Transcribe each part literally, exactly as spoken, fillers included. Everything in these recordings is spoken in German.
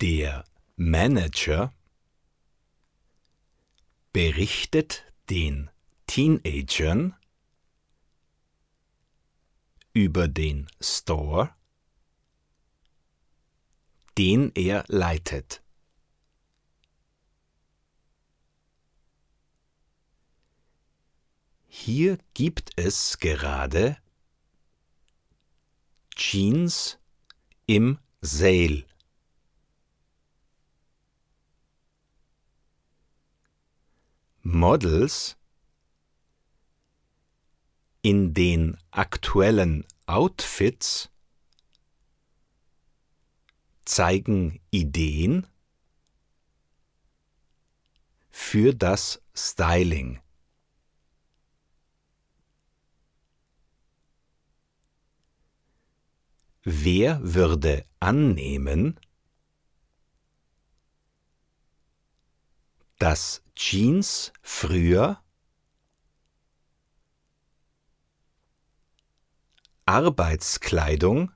Der Manager berichtet den Teenagern über den Store, den er leitet. Hier gibt es gerade Jeans im Sale. Models in den aktuellen Outfits zeigen Ideen für das Styling. Wer würde annehmen, dass Jeans früher Arbeitskleidung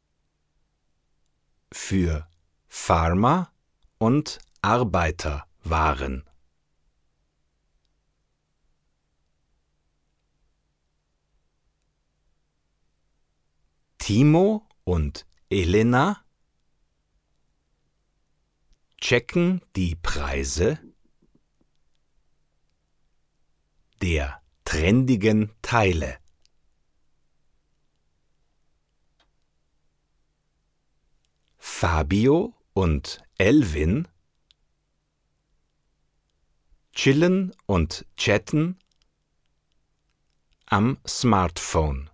für Farmer und Arbeiter waren? Timo und Elena checken die Preise der trendigen Teile. Fabio und Elvin chillen und chatten am Smartphone.